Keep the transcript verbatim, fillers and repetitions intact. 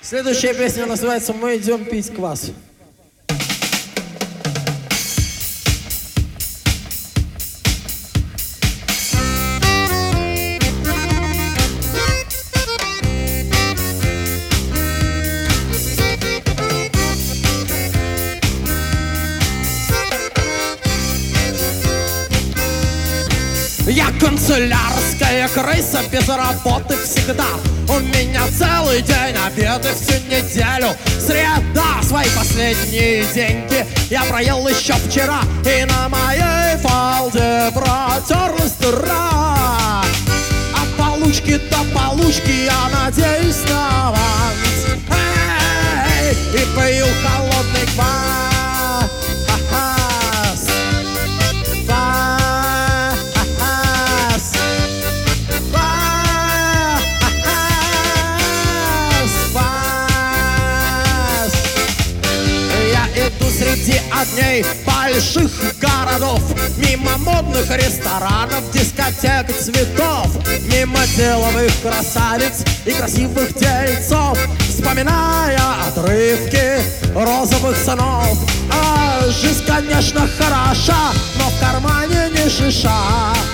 Следующая песня называется «Мы идем пить квас». Я канцелярская крыса без работы всегда. У меня целый день, обеды всю неделю. Среда, свои последние деньги я проел еще вчера. И на моей фалде протерлась дыра. От получки до получки я надеюсь на аванс. Эй, и пью холодный квас. Среди огней больших городов, мимо модных ресторанов, дискотек и цветов, мимо деловых красавиц и красивых дельцов, вспоминая отрывки розовых снов. А жизнь, конечно, хороша, но в кармане не шиша.